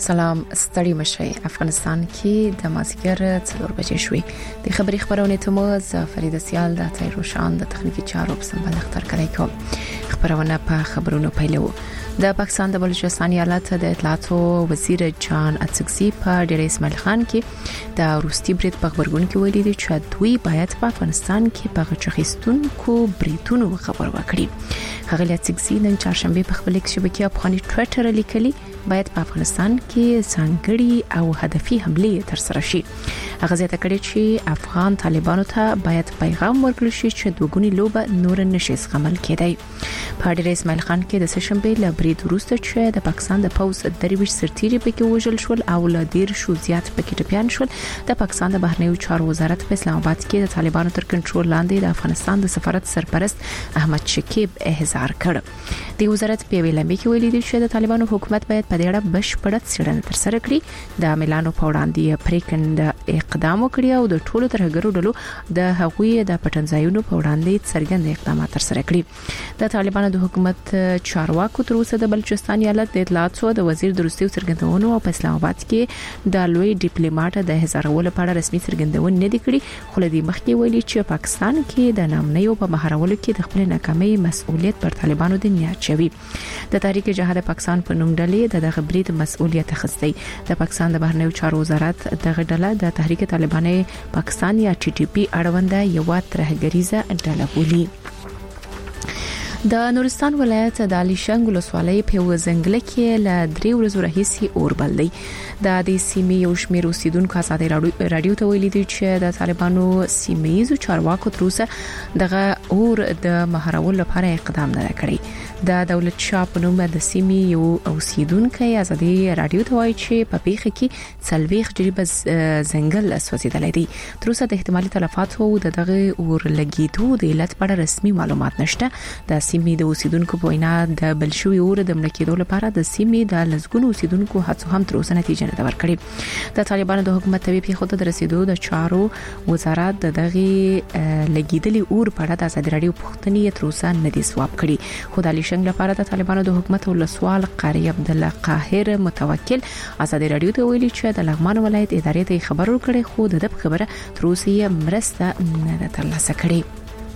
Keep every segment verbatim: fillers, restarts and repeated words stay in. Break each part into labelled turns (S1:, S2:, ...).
S1: سلام ستړي مشي افغانستان کې د مازیګر څلور بجې شوې د خبري خبرونه ته مو ز فرید سیال د تیروشان د تخنیکی چارو په سمبل اختر کړی کوم خبرونه په خبرونو پیلو د پاکستان د بلوچستان ایالت د اطلاعاتو وزیر جان اتسکزي په ډیر اسماعیل خان کې د روسي برید په خبرګون کې ویلي دي چې دوی باید په افغانستان کې په غچخستونکو بریتونو خبر ورکړي. هغه اتسکزي نن چهارشنبه په خپل شبکې افغاني ټوئیټر لیکلي باید په افغانستان کې ځانګړي او هدفي حمله تر سره شي. هغه زیاته کړې چې افغان طالبانو ته باید پیغام ورکړل شي چې دوګونی لوبه نور نشي زغمل کېدای. په ډیر اسماعیل خان کې د سشنبه لبرید وروسته چې د پاکستان د پوز درویش سرتیري پکې وژل شول او ل ډیر شو زیات پکې ټپيان شول. د پاکستان د بهرنیو چارو وزارت په اسلام آباد کې د طالبانو تر کنټرول لاندې د افغانستان د سفارت سرپرست احمد شکیب احضار کړ. د وزارت په ویلمبي کې ویلي دي چې د طالبانو حکومت باید په دې اړه بشپړه څېړنه ترسره کړي. د ملانو په وړاندې پریکند اقدام وکړي او د ټولو ترهګرو ډلو د هغوی د پټنځایونو په وړاندې څرګند اقدامات ترسره کړي. د طالبانو د حکومت چارواکو تر اوسه د بلوچستان ایالت د اطلاعاتو د وزیر د روسي څرګندونو او په اسلام آباد کې د لوی ډیپلوماټ د هزارولو لپاره رسمي څرګندونه نه دي کړې. خو لدی مخکې ویلي چې پاکستان کې د نامنیو په مهارولو کې د خپل ناکامۍ مسؤلیت پر طالبانو د نیت شوی. د تحریک جهاد پاکستان په نوم ډلې د دغه برید مسؤلیت اخیستی. د پاکستان د بهرنیو چارو وزارت دغه ډله د تحریک طالبان پاکستان یا ټي ټي پی اړونده یو ترهګریزه ډله بولي. د نورستان ولایت د علیشنګ ولسوالۍ په وزنګله کې ل درې ورځې راهیسي اور بل دی. د دې سیمې یو شمېر اوسیدونکو ازادي رادیو ته ویلي دي چې د طالبانو سیمېزو چارواکو تر اوسه دغه اور د مهارولو لپاره اقدام نه کړی. د دولت شاه په نوم د سیمې یو اوسیدونکو ازادي رادیو ته وایي چې په پیښه کې څلويخ جریبه ځنګل سوځیدلې دي. تر اوسه د احتمالي تلفاتو د دغه اور لګیدو د علت په اړه رسمي معلومات نشته. د سیمې د اوسیدونکو په وینا د بلشوي اور د ملکیدو لپاره د سیمې د لزګونو اوسیدونکو هڅو هم تر اوسه نتیجه نه ورکړي. د طالبانو د حکومت تبي په خود د رسیدو د چارو وزارت د دغه لګیدلي اور په اړه د ازادي رادیو پوښتنې تر اوسه نه دي ځواب کړي. خو د علیشنګ لپاره د طالبانو د حکومت ولسوال قاری عبد الله قاهر متوکل ازادي رادیو ته ویلي چې د لغمان ولایت ادارې ته خبر ورکړي خو د خبره تر اوسه مرسته نه ترلاسه کړي.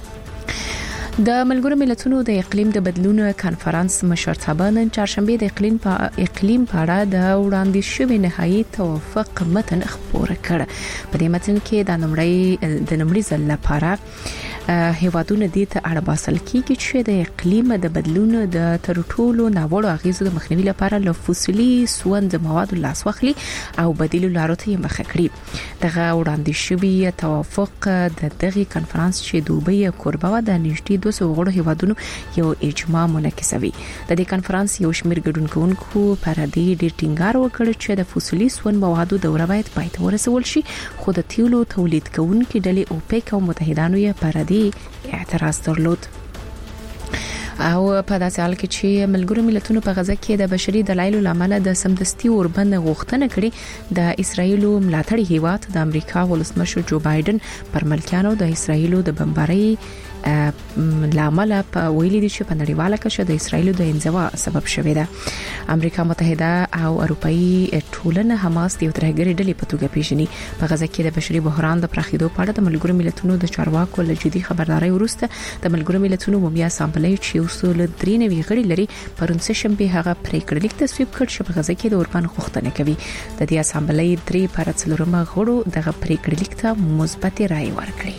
S1: د ملګرو ملتونو د اقلیم د بدلون کانفرنس مشرتابه نن چهارشنبه د اقلیم په اقلیم په اړه د وړاندې شوی نهایی توافق متن خبره کړ. په دې متن کې د نمړی د نمړي ځل لپاره هیوادونه د ته اړه باسل کیږي چې د اقلیم د بدلون د تر ټولو ناوړو اغیزو د مخنیوي لپاره له فوسیلي سوند موادو لاس واخلي او بدیل لارو ته مخه کړي. دغه وړاندې شوی توافق د دغه کانفرنس چې دوبۍ کوربه و د نږدې دوه سوه غړو هیوادونو یو اجماع منعکسوي. د دې کانفرنس یو شمېر ګډونکونکو پر دې ډېر ټینګار وکړ چې د فوسیلي سون موادو دوره باید پای ته ورسول شي. خو د تیلو تولید کوونکو ډلې اوپیک او متحدانو یې پر دې اعتراض درلود. او په داسې حال کې چې ملګرو ملتونو په غزه کې د بشري دلایلو لامل د سمدستي اوربند غوښتنه کړې. د اسرایل ملاتړي هیواد د امریکا ولسمشر جو بایدن پر ملکیانو د اسرایل د بمبارۍ لامل په ویلي دي چې په نړیواله کچه د اسرایل د انزوا سبب شوې ده. امریکا متحده او اروپאי ټولنه حماس د ترهګرۍ ډلې په توګه پیژني. په غزه کې د بشري بحران د پراخېدو په اړه د ملګرو ملتونو د چارواکو له جدي خبرداري وروسته د ملګرو ملتونو عمومي اسامبلې چې اصول درې نوي غړي لري پرون سشنبه هغه پریکړه لیک تصویب کړ چې په غزه کې د اوربند غوښتنه کوي. د دې اسامبلې درې پر څلورمه غړو دغه پریکړه لیک ته مثبت رائے ورکړي.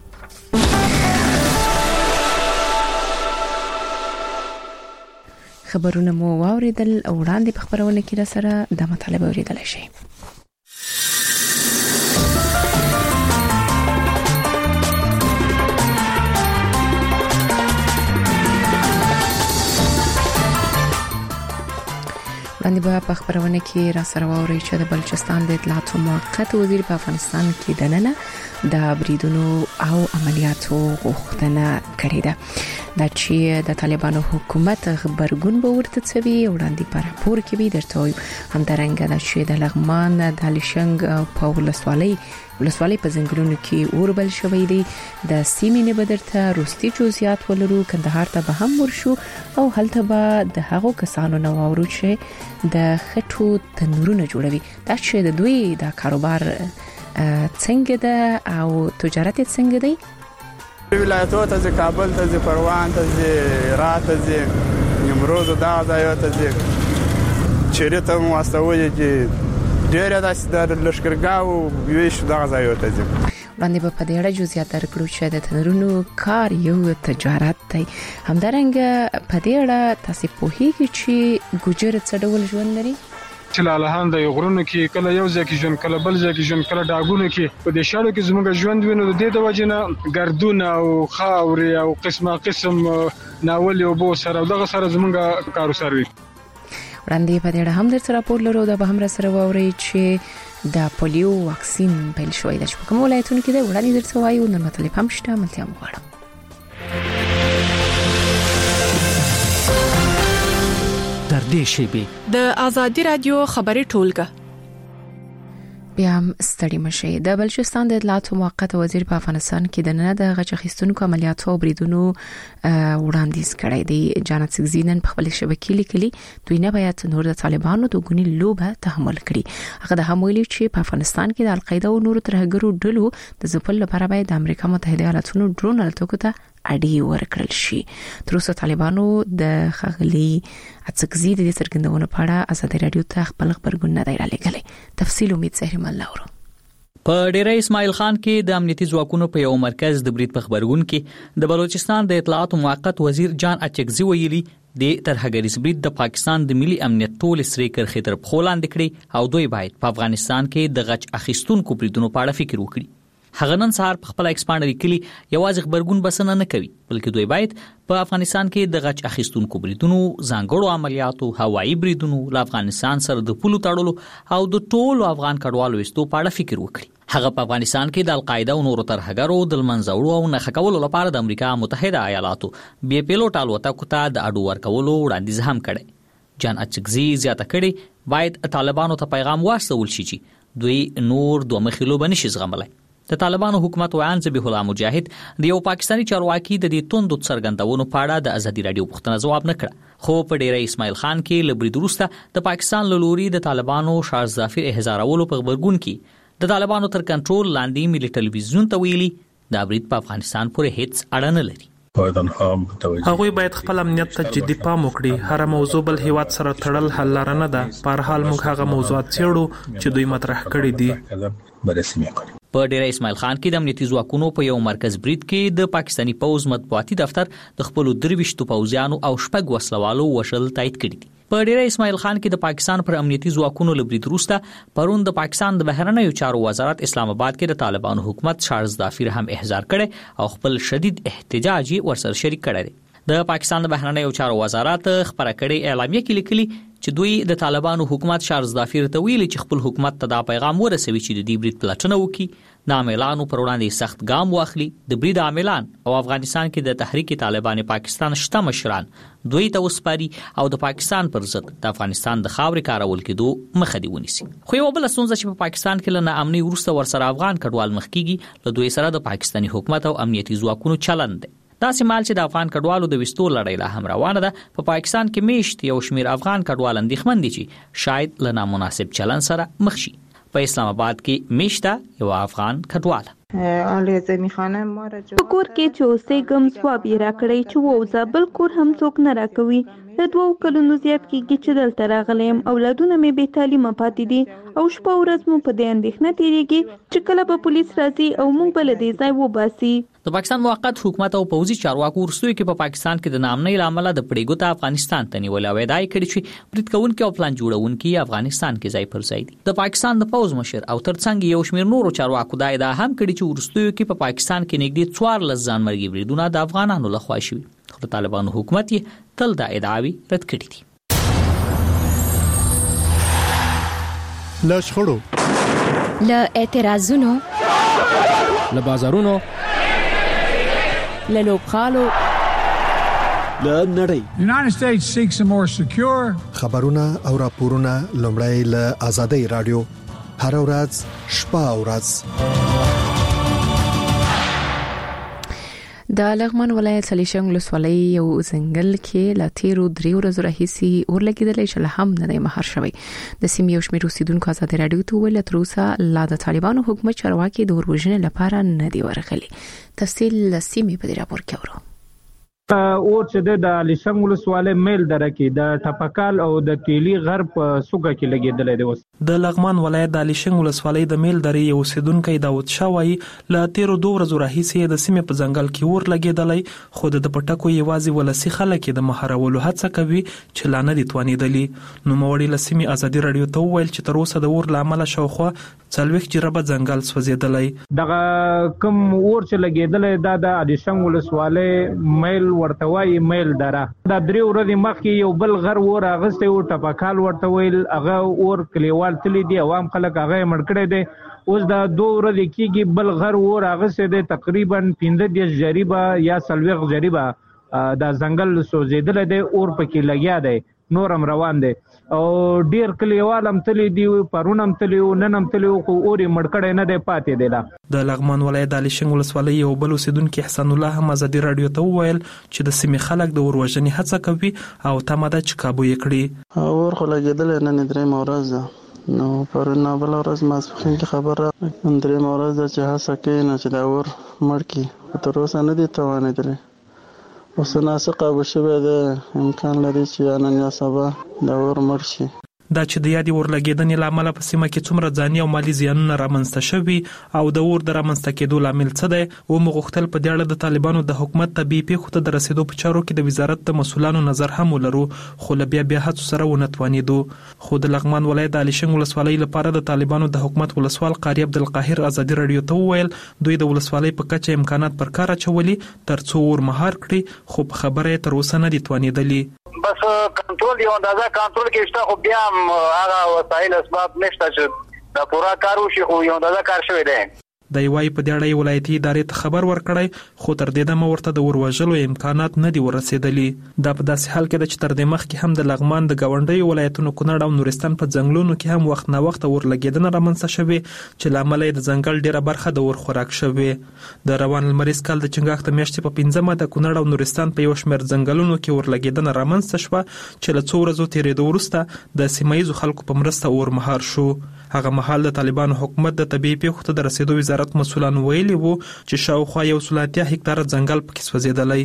S1: خبرونه مو واوریدل او وړاندې په خبرونه کې را سره د مطالبه اوریدل شي. باندې به په خبرونه کې را سره واوري چې د بلوچستان د اطلاعاتو موقت وزیر په افغانستان کې دننه د بریدونو او عملیاتو غوښتنه کړې ده. دا چې د طالبانو حکومت خبرګون به ورته څوي وړاندې پر راپور کې به درته وي همدارنګه دا چې د لغمان د لشنګ په ولسوالۍ ولسوالۍ په ځنګلونو کې اوربل شوې دي د سیمې نه بدرته روستي جزئیات ولرو کندهار ته به هم ورشو او هلته به د هغو کسانو نو اورو چې د خټو تنورونه جوړوي دا چې د دوی د کاروبار څنګه ده او تجارت څنګه دی
S2: ولایتو ته کابل ته پروان ته رات ته نیمروز دا ځای ته چیرته مو واستوي چې ډېر د لشکرګاو ویش دا ځای ته
S1: باندې په دې اړه جزئیات درکړو چې د تنورونو کار یو تجارت دی همدارنګه په دې اړه تاسو په هیڅ چې ګوجر څه ډول ژوند لري
S3: چې لاله د غرونو کې کله یو ځای کې ژوند کله بل ځای کې ژوند کله ډاګونو کې په دې شاړو کې زموږ ژوند وینو د دې د وجنه ګردونه او خاورې او قسمه قسم ناول او بو سره دغه سره زموږ کارو سروي
S1: وړاندې په دې اړه هم درته راپور لرو دا به هم سره ووري چې د پولیو واکسین پیل شوی د کوم ولایتونو کې د وړاندې درته وایو نن مطلب هم شته ملتیا مغواړم
S4: در دې شیبه
S5: د ازادي رادیو خبري ټولګه
S1: بیا هم ستړي مشي د بلوچستان د اطلاعات موقت وزیر په افغانستان کې د نه د غچ اخیستونکو عملیاتو او بریدونو وړاندیز کړی دی جانت سګزینن په خپل شبکې لیکلي دوی نه باید نور د طالبانو د غونی لوبه تحمل کړي هغه د همویلي چې په افغانستان کې د القاعده او نورو ترهګرو ډلو د ځپل لپاره باید د امریکا متحده ایالاتونو ډرون الوتکو ته اړي ورکړل شي تر اوسه طالبانو د خغلی اڅکزي د څرګندونو په اړه ازادي رادیو ته خپل خبرګون نه دی رالیږلی تفصیل امید زهري الله ورو
S6: په ډیره اسماعیل خان کې د امنیتي ځواکونو په یو مرکز د برید په خبرګون کې د بلوچستان د اطلاعات موقت وزیر جان اچکزي ویلي د ترهګریز برید د پاکستان د ملي امنیت ټول سری کرخې تر خولان دکړي او دوی باید په افغانستان کې د غچ اخیستونکو بریدونو په اړه فکر وکړي هغه نن سهار په خپل ایکسپانډر لیکلي یوازې خبرګون بسنه نه کوي بلکې دوی باید په افغانستان کې د غچ اخیستونکو بریدونو ځانګړو عملیاتو هوایي بریدونو له افغانستان سره د پولو تړلو او د ټولو افغان کډوالو وستو په اړه فکر وکړي هغه په افغانستان کې د القاعده او نورو ترهګرو د منځوړو او نښه کولو لپاره د امریکا متحده ایالاتو بي پیلوټ الوتکو ته د اډو ورکولو وړاندیز هم کړی جان اچکزي زیاته کړي باید طالبانو ته پیغام واستول شي چې دوی نور دوه مخې لوبه نشي زغملای د طالبانو حکومت ویان ذبیح الله مجاهد د یو پاکستانی چارواکي د دې توندو څرګندونو په اړه د ازادي رادیو پوښتنه جواب نه کړ خو په ډیره اسماعیل خان کې لبرید وروسته د پاکستان له لوري د طالبانو شارز ظافر احزارولو په خبرګون کې د طالبانو تر کنټرول لاندې ملي ټلویزیون ته ویلي دا برید په افغانستان پورې هیڅ اړه نه لري
S7: هغوی باید خپل امنیت ته جدي پام وکړي هر موضوع بل هیواد سره تړل حل لاره نه ده په هر حال موږ هغه موضوعات څېړو چې دوی مطرح کړي دي
S6: په ډیره اسماعیل خان کې د امنیتي ځواکونو په یو مرکز برید کې د پاکستانی پوز مطبوعاتي دفتر د خپل درويشتو پوځیانو او شپږ وسلوالو وشل تایید کړي دي په ډیره اسماعیل خان کې د پاکستان پر امنیتي ځواکونو لبرید وروسته پرون د پاکستان د بهرنیو چارو وزارت اسلام آباد کې د طالبانو حکومت شارز ظافر هم احضار کړي او خپل شدید احتجاج ورسره شریک کړي د پاکستان د بهرنیو چارو وزارت خبره کړې اعلامیه کې لیکلي چې دوی د طالبانو حکومت شارز ظافر ته ویلي چې خپل حکومت ته دا پیغام ورسوي چې د دې برید پلټنه وکړي د عاملانو پر وړاندې سخت ګام واخلي د برید عاملان او افغانستان کې د تحریک طالبان پاکستان شته مشران دوی ته وسپاري او د پاکستان پر ضد د افغانستان د خاورې کارول کېدو مخه دی ونیسي خو یو بل ستونزه چې په پاکستان کې له ناامنۍ وروسته ورسره افغان کډوال مخ کیږي له دوی سره د پاکستاني حکومت او امنیتي ځواکونو چلند دی دا سیمال چې د افغان کډوالو د وستو لړۍ لا هم روانه ده په پا پاکستان کې میشت یو شمیر افغان کډوال اندېښمن دي چې شاید له نامناسب چلن سره مخ شي په اسلام آباد کې میشته یو افغان کډوال
S8: په کور کې چې اوسې ګم ځواب یې راکړی چې ووځه بل کور هم څوک نه راکوي د دوو کلونو زیات کېږي چې دلته راغلی یم اولادونه مې بې تعلیمه پاتې دي او شپه ورځ مو په دې اندېښنه تېرېږي چې کله به پولیس راځي او موږ به له دې ځای وباسي
S6: د پاکستان موقت حکومت او پوځي چارواکو وروستیو کې په پاکستان کې د ناامنۍ له امله د پړېګو ته افغانستان ته نیول او ادعا یې کړې چې برید کوونکي او پلان جوړونکي افغانستان کې ځای پر ځای دي د پاکستان د پوځ مشر او ترڅنګ یو شمېر نورو چارواکو دا ادعا هم کړې چې وروستیو کې په پاکستان کې نږدې څوارلس ځانمرګي بریدونه د افغانانو لخوا شوي خو د طالبانو حکومت یې تل دا ادعاوې رد کړې دي.
S9: له شخړو،
S10: له اعتراضونو،
S9: له بازارونو،
S1: له لوبغالو
S10: له نړۍ.
S11: United States seeks a more secure.
S9: خبرونه او راپورونه لومړی له آزادۍ رادیو هر ورځ شپه او ورځ.
S1: د لغمان ولایت سلیشنګ ولسوالۍ یو ځنګل کې لا تیرو درې ورځې راهیسي اور لګیدلې چې له هم نه مهار شوی. د سیمې یو شمېر اوسیدونکو آزادۍ رادیو ته ویل تر اوسه لا د طالبانو حکومت چارواکي د اورژن لپاره نه دی ورغلي. تفصیل سیمې په دې راپور کې اورو.
S12: اور چې د لیشنګ ولسوالۍ میل دره کې د ټپکال او د تیلی غرب سوګه کې لګیدلې دی.
S7: د لغمان ولایت د لیشنګ ولسوالۍ د میل درې یو اوسیدونکو داوود شاه وایي له تیرو دوه ورځې راهیسي د سیمې په ځنګل کې اور لګیدلې، خو د پټکو یوازې ولسی خلک د مهارولو هڅه کوي چې لا نه دي توانیدلي. نو موړي له سیمې آزادۍ رادیو ته ویل چې تر اوسه د اور لامل شاوخوا څلويخ جربه ځنګل سوځیدلې.
S12: دغه کوم اور چې لګیدلې دا د لیشنګ ولسوالۍ میل ورته وایي میل دره. دا درې ورځې مخکې یو بل غر اور اغسته او ټپکال ورته ویل هغه اور کلیوال تللی دی، عوام خلک هغه مړ کړی دی. اوس دا دوه ورځې کېږي بل غر اور اغسته دی، تقریبا پنځه دیش جریبه یا څلويخ جریبه دا ځنګل سوځیدل دی، اور پکې لګیا دی، نورم روان دی او ډیر کلیوال هم تللی دی، پرونم تللی او ننم تللی خو اور مړ کړی نه دی پاتې دی.
S7: د لغمان ولایت د لیشنګ ولسوالۍ یو بل اوسیدونکو احسان الله هم آزادۍ رادیو ته وویل چې د سیمې خلک د اور وژنې هڅه کوي او تمه ده چې کابو یې کړي.
S13: اور خو لګېدلی نن درېیمه ورځ ده، نو پرون بله ورځ ماسپښین کې خبر راغی درېیمه ورځ ده چې هڅه کوي نو چې دا اور مړ کړي، خو تر اوسه نه دي توانېدلی. اوس ناسه قابو شوی دی، امکان لري چې یا نن یا سبا دا اور مړ شي.
S7: دا چې د یادې اور لګیدنې لامل په سیمه کې څومره ځاني او مالی زیانونه رامنځته شوي او د اور د رامنځته کېدو لامل څه دی، و مغوښتل په دې اړه د طالبانو د حکومت طبيعي پیښو ته د رسیدو په چارو کې د وزارت د مسؤلانو نظر هم ولرو، خو له بیا بیا هڅو سره ونه توانېدو. خو د لغمان ولایت د لیشنګ ولسوالۍ لپاره د طالبانو د حکومت ولسوال قاری عبدالقاهر آزادۍ رادیو ته وویل دوی د ولسوالۍ په کچه امکانات پر کار اچولي ترڅو اور مهار کړي، خو په خبره تر اوسه نه دي توانېدلي.
S14: بس کنټرول یو اندازه کنټرول کې شته، خو بیا هغه وسایل اسباب نشته چې دا پورا کار وشي، خو یو اندازه کار شوی دی.
S7: د یوای په دې اړه ولایتي ادارې ته خبر ورکړی، خو تر دې دمه ورته د وروژلو امکانات نه دي ورسېدلي. دا په داسې حال کې ده چې تر دې مخکې هم د لغمان د ګاونډیو ولایتونو کونړ او نورستان په ځنګلونو کې هم وخت نه وخت اور لګیدنه رامنځته شوې چې له امله د ځنګل ډیره برخه د اور خوراک شوې. د روان لمریز کال د چنګاښ د میاشتې په پنځمه د کونړ او نورستان په یو شمېر ځنګلونو کې اور لګیدنه رامنځته شوه چې له څو ورځو تېرېدو وروسته د سیمه ییزو خلکو په مرسته اور مهار شو. هغه مهال د طالبانو حکومت د طبيعي پیښو ته د رسیدو وزارت مسؤلانو ویلي وو چې شاوخوا یو سل اتیا هکتاره ځنګل پکې سوځېدلی.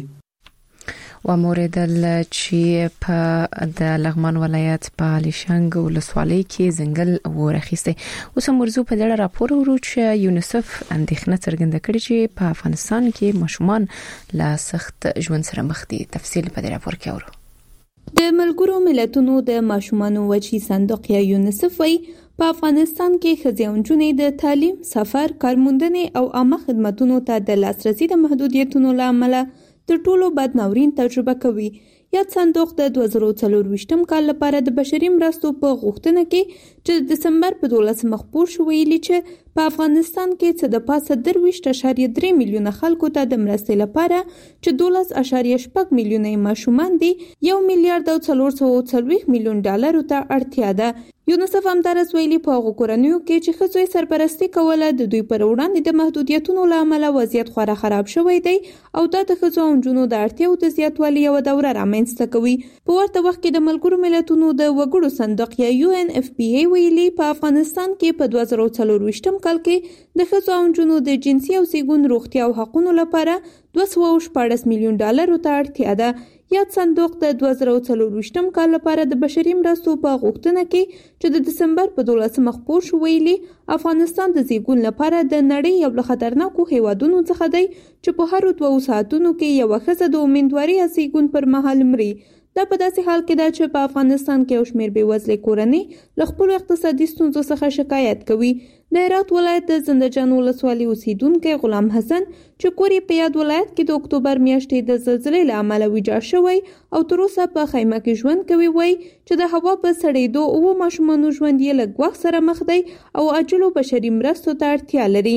S1: و موردل چې په د لغمان ولایت په لیشنګ ولسوالۍ کې ځنګل ورخیسته. اوس موضوع په اړه راپور ورو چې یونیسف اندېښنه څرګنده کړې چې په افغانستان کې ماشومان لا سخت ژوند سره مخ دي. تفصیل په دې راپور کې اورو.
S8: د ملګرو ملتونو د ماشومانو وچی صندوق یا یونیسف وی په افغانستان کې ښځې او نجونې د تعلیم، سفر، کارموندنې او عامه خدماتو ته د لاسرسي د محدودیتونو له امله تر ټولو بد ناورین تجربه کوي. یاد صندوق د دوه زره څلرویشتم کال لپاره د بشري مرستو په غوښتنه کې چې د دسمبر په دولسمه خپور شو ویلي چې په افغانستان کې څه د پاسه درویشت اعشاریه درې میلیونه خلکو ته د مرستې لپاره چې دولس اعشاریه شپږ میلیونه ماشومان دي یو میلیارډ او څلور سوه څلوېښت میلیون ډالرو ته اړتیا ده. یونیسف همدارس ویلي په هغو کورنیو کې چې ښځو یې سرپرستي کوله د دوی پر وړاندې د محدودیتونو له امله وضعیت خورا خراب شوی دی او دا د ښځو او نجونو د اړتیاو د زیاتوالي یوه دوره رامنځته کوي. په ورته وخت کې د ملګرو ملتونو د وګړو صندوق یا یو ان اف پی ای ویلي په افغانستان کې په دوه زره څلرویشتم کال کې د ښځو او نجونو د جنسي او زیږون روغتیا او حقونو لپاره دوه سوه شپاړس میلیون ډالرو ته اړتیا ده. یاد صندوق د دوه زره څلرویشتم کال لپاره د بشري مرستو په غوښتنه کې چې د دسمبر په دولسمه خپور شو ویلي افغانستان د زیږون لپاره د نړۍ یو له خطرناکو هیوادونو څخه دی چې په هرو دوه ساعتونو کې یوه ښځه د امیندوارۍ یا زیږون پر مهال مري. دا په داسې حال کې ده چې په افغانستان کې یو شمېر بېوزلې کورنۍ له خپلو اقتصادي ستونزو څخه شکایت کوي. د هرات ولایت د زندهجان ولسوالۍ اوسیدونکی غلام حسن چې کور یې په یاد ولایت کې د اکتوبر میاشتې د زلزلې له امله ویجاړ شوی او تر اوسه په خیمه کې ژوند کوي، وایي چې د هوا په سړېدو اووه ماشومانو ژوند یې له ګواښ سره مخ دی او عاجلو بشري مرستو ته اړتیا لري.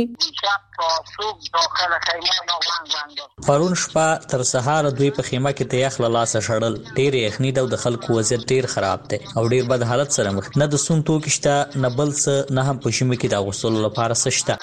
S6: پرون شپه تر سهار دوی په خیمه کې د یخ له لاسه شړل، ډېر یخني ده او د خلکو وضعیت ډېر خراب دی او ډېر بد حالت سره مخ، نه د سون توکي شته نه بل څه، نه هم په شمه کې د اغوستلو لپاره څه شته.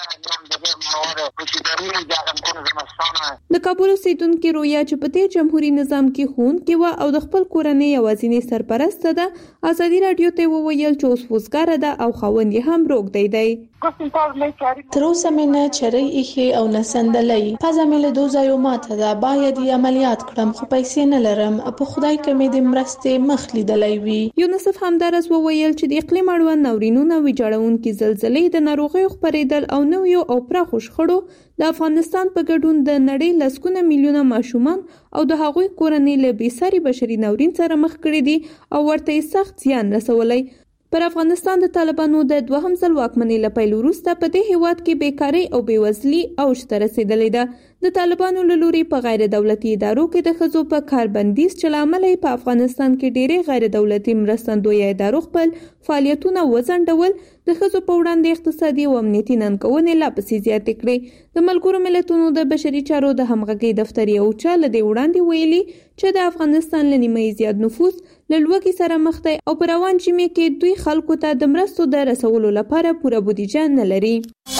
S8: د کابل اوسیدونکي رویا چې په تیر جمهوریت نظام کې ښوونکې وه او د خپل کورنۍ یوازینۍ سرپرسته ده، ازادي راډیو ته وویل چې اوس وزګاره ده او خاوند یې هم روږدی دی.
S10: تر اوسه مې نه چرې ایښې او نه سندلۍ، پزه مې له دوه ځایو ماته ده، باید یې عملیات کړم خو پیسې نه لرم، په خدای که مې د مرستې مخ لیدلی وي.
S8: یونسف همدارس وویل چې د اقلیم اړوند ناورینونه ویجاړونکي زلزلې، د ناروغیو خپرېدل او نویو او پراخو شخړو د افغانستان په ګډون د نړۍ لسګونه میلیونه ماشومان او د هغوی کورنۍ له بېساري بشري ناورین سره مخ کړي دي او ورته یې سخت زیان رسولی. پر افغانستان د طالبانو د دوهم ځل واکمنۍ له پیل وروسته په دې هیواد کې بیکارۍ او بېوزلي اوج ته رسېدلې ده. د طالبانو له لوري په غیر دولتي ادارو کې د ښځو په کار بندیز چې له امله یې په افغانستان کې ډېرې غیر دولتي مرستندویه ادارو خپل فعالیتونه وځنډول، د ښځو په وړاندې اقتصادي او امنیتي ننګونې لا پسې زیاتې کړې. د ملګرو ملتونو د بشري چارو د همغږۍ دفتر یو چا له دې وړاندې ویلي چې د افغانستان له نیمایي زیات نفوس له لوږې سره مخ دی او په روان ژمي کې دوی خلکو ته د مرستو د رسولو لپاره پوره بودیجه نه لري.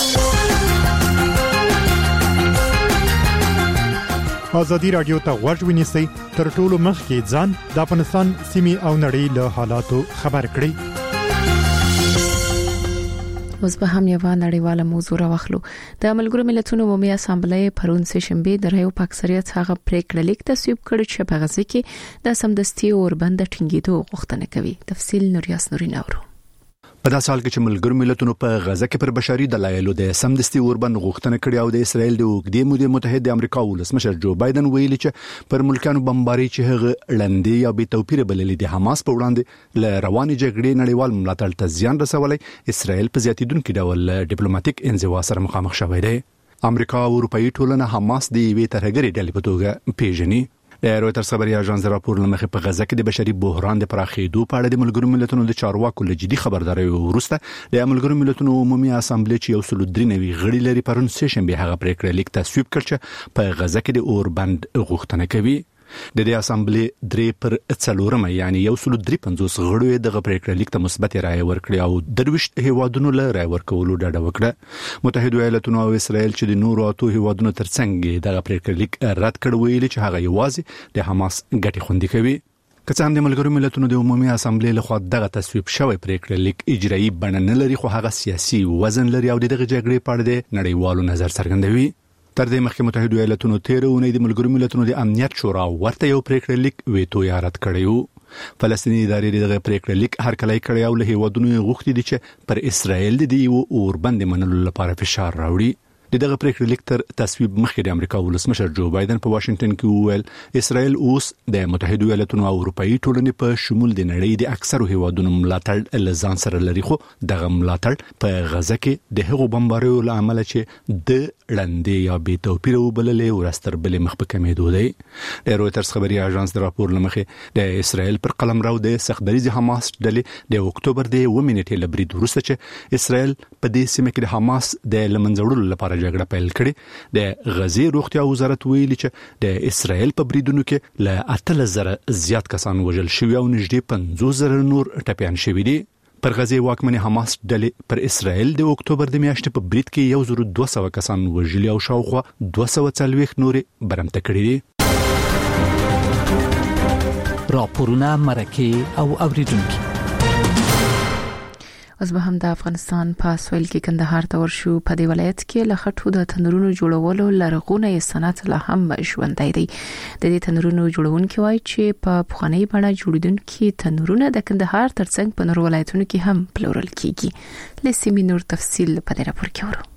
S15: ازادي راډیو ته غوږ ونیسئ، تر ټولو مخکې ځان د افغانستان سیمې او نړۍ له حالاتو خبر کړئ.
S1: اوس به هم یو نړیواله موضوع راوخلو. د ملګرو ملتونو عمومي اسامبلې پرون سه شنبه د رایو په اکثریت هغه پریکړه لیک تصویب کړ چې په غزه کې د سمدستي اوربند ټینګېدو غوښتنه کوي. تفصیل نوریاس نورین اورو.
S16: په داسې حال کې چې ملګرو ملتونو په غزه کې پر بشري دلایلو د سمدستي اوربند غوښتنه کړې او د اسرایل د اوږدې مودې متحد امریکا ولسمشر جو بایدن ویلي چې پر ملکانو بمباري چې هغه لندې یا بې توپیر بللې د حماس په وړاندې ل رواني جګړې نړیوال ملاتړ ته زیان رسولي، اسرایل په زیاتیدونکو ډول ډیپلوماټیک انزوا سره مخامخ شوی دی. امریکا او اروپאי ټولنه حماس د یوې ترهګرې ډلې په توګه پیژني. د رويټرز خبري اژانس راپور لمخې په غزه کې د بشري بحران د پراخېدو په اړه د ملګرو ملتونو د چارواکو له جدي خبرداري وروسته د ملګرو ملتونو عمومي اسامبلې چې یو سل درې نوي غړي لري پرون سه شنبه هغه پریکړه لیک تصویب کړ چې په غزه کې د اوربند غوښتنه کوي. د دې اسامبلې درې پر څلورمه یعنی یو سل درې پنځوس غړو د پریکړه لیک ته مثبت رائے ورکړي او درويشت هیوادونو له رائے ورکولو ډډه وکړه. متحده ایالاتونو او اسرائیل چې د نورو اتو هیوادونو ترڅنګ د پریکړه لیک رد کړ ویلي چې هغه یوازې د حماس ګټې خوندي کوي. که څه هم د ملګرو ملتونو د عمومي اسامبلې لخوا دغه تصویب شوی پریکړه لیک اجرایی بڼه نه لري، خو هغه سیاسي وزن لري او دغه جګړې په اړه د نړیوالو نظر څرګندوي. تر دې مخکې متحده ایالاتونو تیر اونۍ د ملګرو ملتونو د امنیت شورا ورته یو پریکړه لیک ویتو یا رد کړی و. فلسطیني ادارې دغه پریکړه لیک هرکلی کړی او له هیوادونو غوښتي دي چې پر اسرائیل د یو اوربند منلو لپاره فشار راوړي. دغه پریکړه لیک تر تصویب مخکې د امریکا ولسمشر جو بایدن په واشنگټن کې وویل اسرائیل اوس د متحده ایالاتونو او اروپאי ټولنې په شمول د نړۍ د اکثرو هیوادونو ملاتړ لزان سره لري، خو دغه ملاتړ په غزه کې د هغو بمباریو له امله چې د لندې یا بې توپیر وبللې ورستر بلې مخ په کمېدو دی. د رويټرز خبري اژانس د راپور لمخې د اسرائیل پر قلمرو د سختدریز حماس ډلې د اکتوبر د یو منټې لبرید وروسته چې اسرائیل په دې سیمه کې د حماس د لمنځوړلو لپاره جګړه پیل کړې. د غزې روغتیا وزارت ویلي چې د اسرائیل په بریدونو کې له اتلس زره زیات کسان وژل شوي او نږدې پنځوس زره نور ټپیان شوي دي. پر غزې واکمن حماس ډلې پر اسرائیل د اکتوبر د میاشتې په برید کې یو زر دوه سوه کسان وژلي او شاوخوا دوه سوه څلوېښت نورې برمته کړي دي.
S4: راپورونه مرکه او اوریدونکو.
S1: اوس به هم د افغانستان په سویل کې کندهار ته ورشو. په دې ولایت کې له خټو د تنورونو جوړولو لرغونی صنعت لا هم ژوندی دی. د دې تنورونو جوړونکي وایي چې په پخوانی بڼه جوړیدونکي تنورونه د کندهار ترڅنګ په نورو ولایتونو کې هم پلورل کیږي. لسیمې نور تفصیل په دې راپور کې ورو.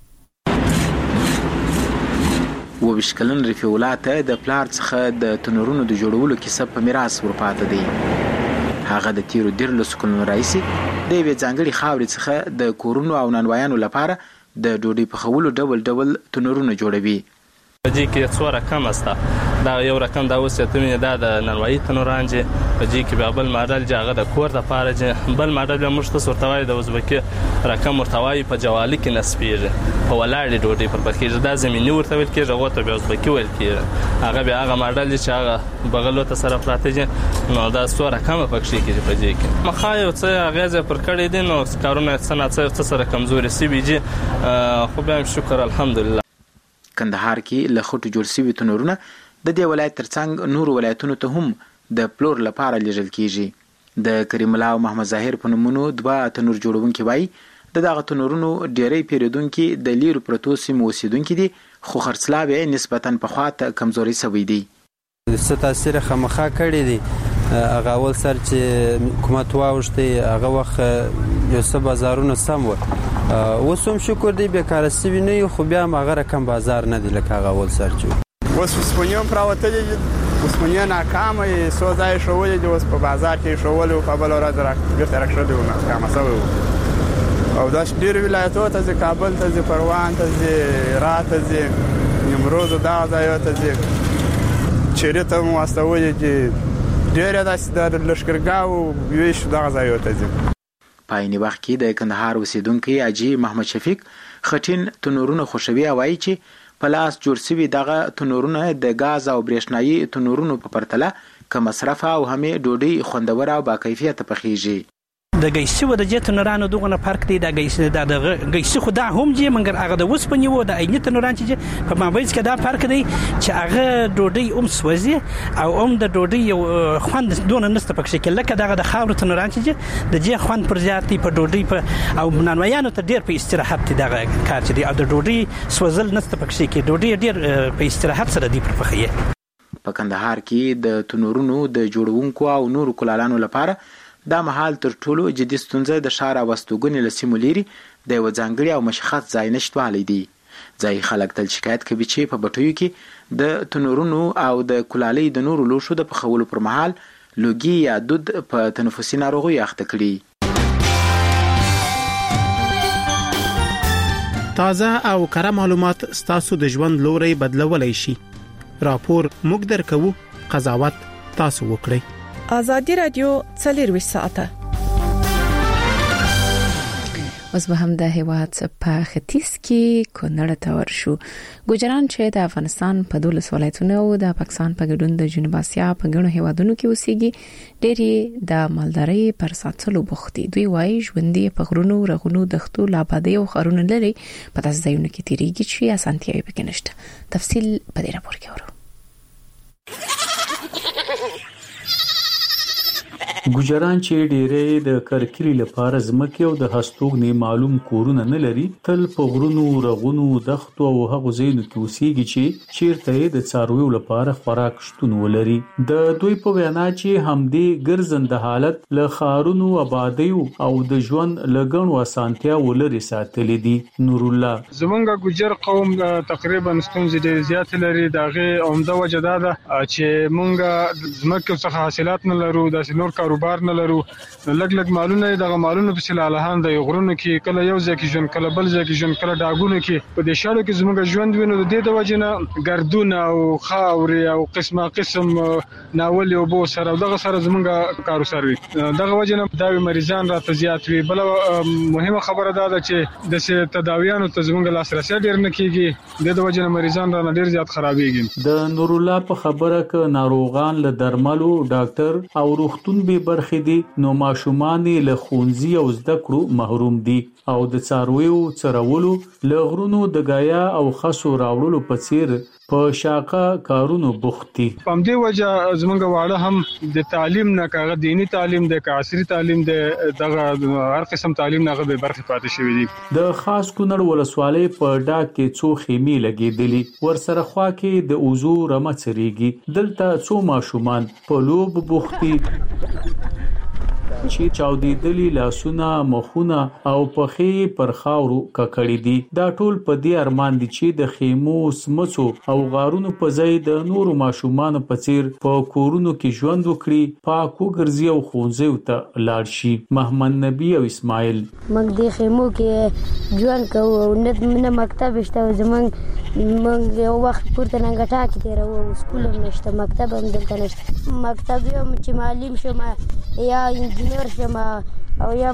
S17: و بشکلن رفیع الله ته د پلار څخه د تنورونو د جوړولو کیسه په میراث ورپاتې دی. هغه د تیرو ډیر لسکونو راځي د یوې ځانګړي خاورې څخه د کورونو او نانوایانو لپاره د ډوډۍ پخولو ډبل ډبل تنورونه جوړوي.
S18: په دې کې څو رقم استه. دا یو رقم دا اوس ته دا د نانوایي تنوران چې په دې کې بل ماډل چې هغه د کور د پاره چې بل ماډل به موږ تاسو ورته وایي د ازبکي رقم ورته وایي په جوالي کې نسبیږي په ولاړې ډوډۍ پر پخېږي. دا زمینی ورته ویل کېږي هغه ته به ازبکي ویل کېږي. هغه بیا هغه ماډل چې هغه بغلو ته سره پراته دي نو دا څو رقم پکې کېږي په دې کې. مخا یو څه اغیزه پر کړې دي نو کارونه صنعت څه سره کمزوري سی بي جی خو به شکر الحمدلله.
S17: کندهار کې له خټو جوړ شوي تنورونه د دې ولایت ترڅنګ نور ولایتونو ته هم د پلور لپاره لیږل کیږي. د کریم الله او محمد ظاهر په نومونو دوه تنور جوړونکي وایي د دغه تنورونو ډیری پیریدونکي د لیرو پرتو سیمو اوسیدونکي دي خو خرڅلاو یې نسبتاً پخوا ته کمزوري شوی دی.
S19: څه تاثیر خامخا کړی دی. هغه اول سر چې حکومت واوښتی هغه وخت یو څه بازارونه سم و. اوس هم شکر دی بیکاره سوي نه یو خو بیا هم هغه رقم بازار نه دی لکه هغه اول سر چې
S2: اوس اوسپنې هم پراوتلي دي. اوسپنې ناکامه یې څو ځایه ښولي دي. اوس په بازار کې ښولي وو په بله ورځ بېرته راکښلي وو ناکامه سوی وو. او دا ډېرو ولایتونو ته ځي. کابل ته ځي، پروان ته ځي، را ته ځي، نیمروز دغه ځایو ته ځي، چیرې ته هم واستولي دي. ډېر داسې د لښکرګاو ویشو دغه ځایو ته ځي.
S17: په عیني وخت کې د کندهار اوسیدونکي حاجي محمد شفیق خټین تنورونه خوښوي او وایي چې په لاس جوړ شوي دغه تنورونه د غاز او برېښنایي تنورونو په پرتله کم مصرف او همې ډوډۍ خوندوره او باکیفیته پخېږي.
S20: د ګیسي و د جې تنورانو دغه فرق دی. د ګیسي د ګیسي خو دا هم جې مګر هغه د وسپنې و د عیني تنوران چې په مابینځ کې دا فرق دی چې هغه ډوډۍ هم سوځي او هم د ډوډۍ یو خوند دونه نسته پکې کې لکه دغه د خاورو تنوران چې د جې خوند پر زیات دی په ډوډۍ په او نانوایانو ته ډېر په استراحت دی دغه کار چې دی او د ډوډۍ سوځل نسته پکې کې ډوډۍ ډېر په استراحت سره دی پر پخې.
S17: په کندهار کې د تنورونو د جوړونکو او نورو کلالانو لپاره دا مهال تر ټولو جدي ستونزه د ښار او استوګنې له سیمو لرې د یوه ځانګړي او مشخص ځای نشتوالی دی. ځایي خلک تل شکایت کوي چې په بټیو کې د تنورونو او د کلالۍ د نورو لوښو د پخولو پر مهال لوګي یا دود په تنفسي ناروغیو اخته کړي.
S21: تازه او کره معلومات ستاسو د ژوند لوري بدلولای شي. راپور موږ درکوو، قضاوت تاسو وکړئ.
S5: آزادی رادیو څلور ساعته
S1: اوس به هم د هیواد په ختیځ کې کونړ ته ورشو. ګوجران چې د افغانستان په دولس ولایتونو او د پاکستان په ګډون د جنوب اسیا په ګڼو هیوادونو کې اوسېږي ډېری د مالدارۍ پر ساتلو بوختي. دوی وايي ژوندۍ په غرونو رغونو دښتو لابادي او خارونو لري په تاسو ځایونو کې تیریږي چې اسانتیاوي پکې نشته. تفصیل په دې راپور کې ورو.
S22: ګوجران چې ډېرې د کرکري لپاره ځمکې او د هستوګنې معلوم کورونه نه لري تل په غرونو رغونو دښتو او هغو ځایونو کې اوسېږي چې چیرته د څارویو لپاره خوراک شتون ولري. د دوی په وینا چې همدې ګرځنده حالت له ښارونو آبادیو او د ژوند له ګڼو اسانتیاوو لرې ساتلي دي. نور الله
S3: زمونږ ګوجر قوم تقریبا ستونزې ډېرې زیاتې لري. د هغې عمده وجه دا ده چې مونږ ځمکې څخه حاصلات نه لرو، داسې نور کاروبار نه لرو. لګ لګ مالونه دغه مالونه په سلالهان د غرونو کې کله یو ځای کې ژوند کله بل ځای کې ژوند کله ډاګونه کې په دې شاړو کې زموږ ژوند وینو. د دې د وجې نه ګردونه او خاورې او قسمه قسم ناولې اوبو سره دغه سره زموږ کارو سروي. دغه وجې نه دا مریضان راته زیات وي. بل مهمه خبره دا ده چې د تداویانو ته زموږ لاسرسي ډېر نه کیږي. د دې وجې نه مریضان را ډېر زیات خرابېږي.
S22: د نور الله په خبره ک ناروغان له درملو ډاکټر او روغتون به برخې دي نو ماشومان له ښوونځي او زده کړو محروم دي او د څارویو څرولو له غرونو د غایا او خسو راوړلو په څیر په شاقه کارونو بوخت دي.
S3: په همدې وجه زمونږ واړه هم د تعلیم نه کاغه دینی تعلیم د عصري تعلیم د دغه هر قسم تعلیم نه به برخه پاتې شوی دي.
S22: د خاص کونړ ولسوالۍ په ډاګ کې څو خیمې لګېدلې ورسره خوا کې د اوزو رمه چریږي. دلته څو ماشومان په لوب بوخت دي. چې چاودېدلي لاسونه مخونه او پخې پر خاورو ککړې دي. دا ټول په دې ارمان دي چې د خیمو سمڅو او غارونو په ځای د نورو ماشومان په څیر په کورونو کې ژوند وکړي، پاک وګرځي او ښوونځیو ته لاړ شي. محمد نبی او اسماعیل
S9: موږ د خیمو کې ژوند کوو، نه مکتب شته، زمونږ موږ یو وخت پورته ننګټا کې تیروو، سکول هم نشته، مکتب هم دلته نشته. مکتب یم چې معلم شم یا انجینر شم او یا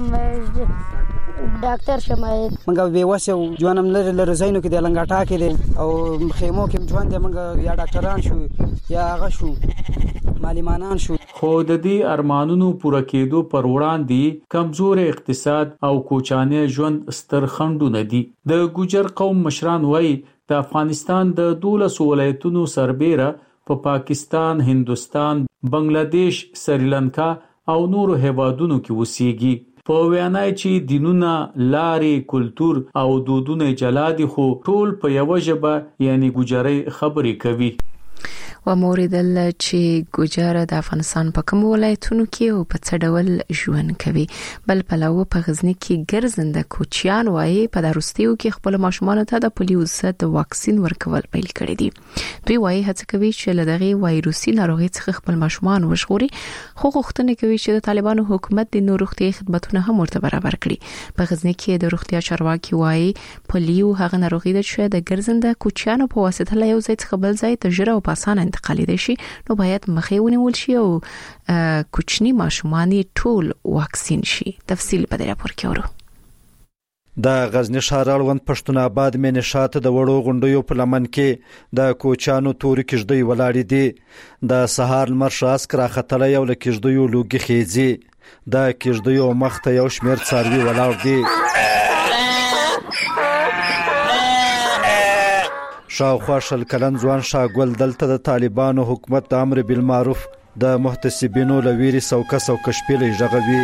S9: ډاکټر شم.
S11: موږ به واسه ژوند هم لري لري زینو کې د لنګټا کې دي او خیمو کې ژوند دی، موږ یا ډاکټران شو یا هغه شو معلمانان شو.
S22: خو د دې ارمانونو پوره کېدو پر وړاندې کمزور اقتصاد او کوچانه ژوند ستر خنډونه دي. د ګوجر قوم مشران وایي د افغانستان د دولس ولایتونو سربېره په پا پاکستان، هندوستان، بنگلاديش، سریلانکا او نورو هیوادونو کې اوسېږي. په وینا چې دینونه، لارې، کلتور او دودونه جلا دي، خو ټول په یو ژبه یعنی ګوجري خبرې کوي.
S1: و موریدل چې ګوجر د افغانستان په کوم ولایتونو کې او په څه ډول ژوند کوي. بل پلوه په غزنی کې ګرځنده کوچیان وایي په دروستیو کې خپل ماشومانو ته د پولیو ضد واکسین ورکول پیل کړی دي. دوی وایي هڅه کوي چې له دغه وایروسي ناروغي څخه خپل ماشومان وژغوري، خو غوښتنه کوي چې د طالبانو حکومت د نور روغتي خدماتونه هم ورته برابر کړي. په غزنی کې د روغتیا چارواکي وایي پولیو هغه ناروغي ده چې د ګرځنده کوچیانو په واسطه له یو ځای څخه بل ځای ته ژر او په اسانه انتقال دي شي، نو باید مخې ونیول شي او کوچني ماشومان ټول واکسین شي. تفصیل په دې راپور کې ورو.
S23: د غزنی ښار اړوند پښتون آباد مې نشاط د وړو غونډیو په لمن کې د کوچانو تورې کېږدۍ ولاړې دي. د سهار لمر شاس کرا خطلې یو لکېږدیو لوګي خېځي. د کېږدیو مخ ته یو شمېر څاروي ولاړ دي. شاوخوا شل کلن ځوان شاګل دلته د طالبانو حکومت د امر بالمعروف د محتسبینو لویری سوکه سوکه شپېلې ژغوي.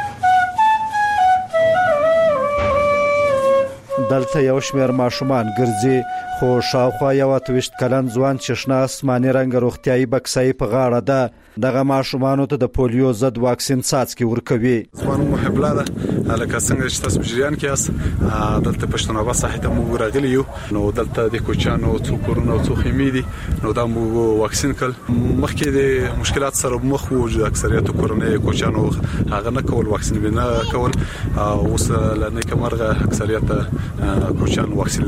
S23: دلته یو شمېر ماشومان ګرځي، خو شاوخوا یو اتویشت کلن ځوان چې شنه اسماني رنګ روغتیایي بکسۍ په غاړه ده، دغه ماشومانو ته د پولیو ضد واکسین څاڅکي ورکوي.
S24: ځوان محب لاره لکه څنګه چې تاسو جریان کې یاست، دلته پښتون آباد ساحې ته موږ راغلي یو، نو دلته د کوچانو څو کورونه او څو خیمې دي، نو دا موږ واکسین کړل. مخکې د مشکلات سره مخ وو، د اکثریت کورنۍ کوچانو هغه نه کول، واکسین به نه کول. اوس لنه کومرغه اکثریت کوچان واکسین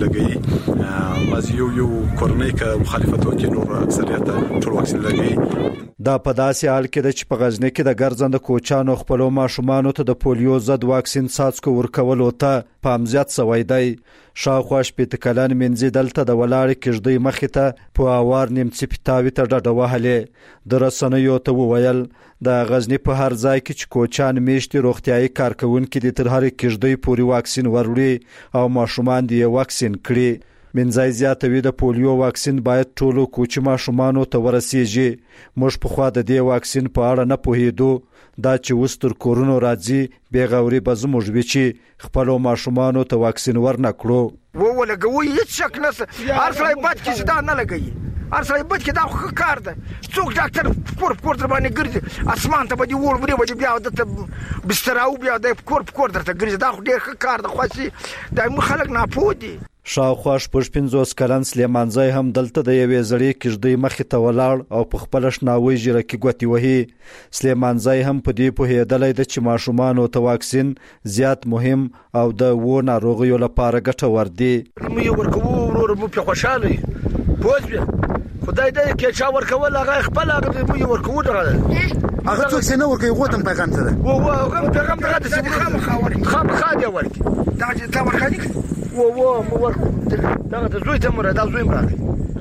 S24: لګي، باز یو یو کورنۍ کا مخالفت وکړي، نو اکثریت ټول واکسین لګي.
S23: دا په داسې حال کې د چې په غزنی کې د ګرځنده کوچانو خپل ماشومانو ته د پولیو ضد واکسین څاڅکو ورکولو ته پام زیات شوی دی. شاوخوا شپېته کلن منځي دلته د ولاړې کېږدۍ مخې ته په اوار نیمڅي پیتاوي ته ډډه وهلې. د رسنیو ته وویل د غزنی په هر ځای کې چې کوچان میشتي روغتیایي کارکونکي د تر هرې کېږدۍ پورې واکسین وروړي او ماشومان دې واکسین کړي. منځای زیاتوي د پولیو واکسین باید ټولو کوچي ماشومانو ته ورسیږي. موږ په خوا د دې واکسین په اړه نه پوهېدو، دا چې اوس تر کورونو راځي بې غوري به زموږ وي چې خپلو ماشومانو ته واکسین ورنه کړو.
S25: ولګوي هیڅ شک نشته، هر سړی بد کې دا نه لګوي، هر سړی بد کې دا خو کار ده. څوک ډاکټر کور په کور در باندې ګرځي، اسمان ته به دې وړ وړي بیا درته بستر او بیا د کور په کور درته ګرځي، دا خو ډېر ښه کار ده. خو دا موږ خلک ناپوه دي.
S23: شاوخوا شپږ پنځوس کلن سلیمان ځای هم دلته د یوې زړې کېږدۍ مخې ته ولاړ او په خپله شناوۍ ژیره کې ګوتې وهي. سلیمان ځای هم په دې پوهېدلی ده چې ماشومانو ته واکسین زیات مهم او د و ناروغیو لپاره ګټور دی.
S25: موږ یې ورکوو ورور، موږ پرې خوشحاله یو، پوه شوې. خدای دې کې چا ورکول هغه خپل هغه موږ یې ورکوو. دغه
S26: هغه څوک چې نه ورکوي هغو ته هم پیغام څه ده؟
S25: و هغه پیغام دغه داسې خامخا ورکړي، خامخا دې ورکړي. دغه چې تا ورکړي و و مو ورکو دغه د زوی ته مره دا زوی مرغی.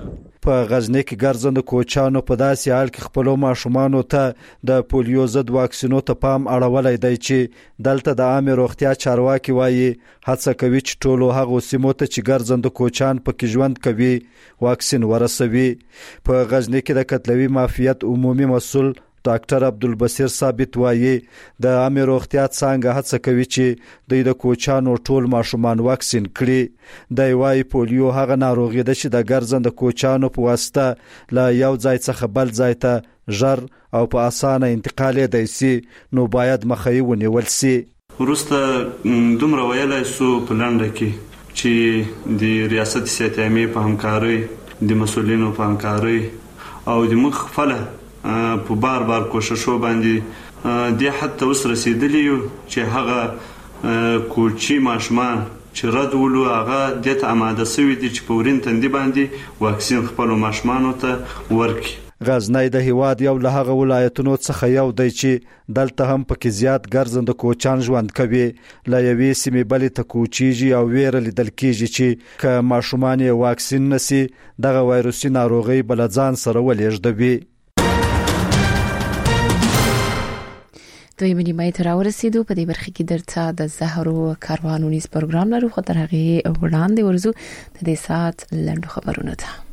S23: په غزنی کې ګرځنده کوچانو په داسې حال کې خپلو ماشومانو ته د پولیو ضد واکسینو ته پام اړولی دی چې دلته د عامې روغتیا چارواکي وایي هڅه کوي چې ټولو هغو سیمو ته چې ګرځنده کوچان پکې ژوند کوي واکسین ورسوي. په غزنی کې د کتلوي معافیت عمومي مسؤل ډاکټر عبدالبصیر ثابت وایي د عامه روغتیا څنګه هڅه کوي چې د کوچانو ټول ماشومان واکسین کړي. د وایي پولیو هغه ناروغي ده چې د ګرځند کوچانو په واسطه له یو ځای څخه بل ځای ته ژر او په اسانه انتقال دی سي، نو باید مخه ونیول سي.
S6: ورسته دومره ویلای سو په لنډه کې چې د ریاست صحت عامه په همکارۍ د مسؤلینو په همکارۍ او د مخ خپل په بار بار کوششو باندې د حتی اوس رسیدلی یو چې هغه کوچی ماشومان چې رد ولو هغه د ته آماده شوی دي چې په ورین تندې باندې واکسین خپل ماشومانو ته ورکړي.
S23: غزنی د هیواد یو له هغه ولایتونو څخه یو دی چې دلته هم پکې زیات ګرځند کوچان ژوند کوي. لا یوې سیمې بلې ته کوچیږي او ویره لیدل کیږي چې که ماشومان یې واکسین نسی دغه وایروسي ناروغي بل ځان سره ولېږدوي.
S1: دوی منی مې تر ورسېدو په دې برخه کې درته د زهرو کاروانونیز پروګرام لرو، خو تر هغه وړاندې ورزو د دې سات لنډو خبرونه ته.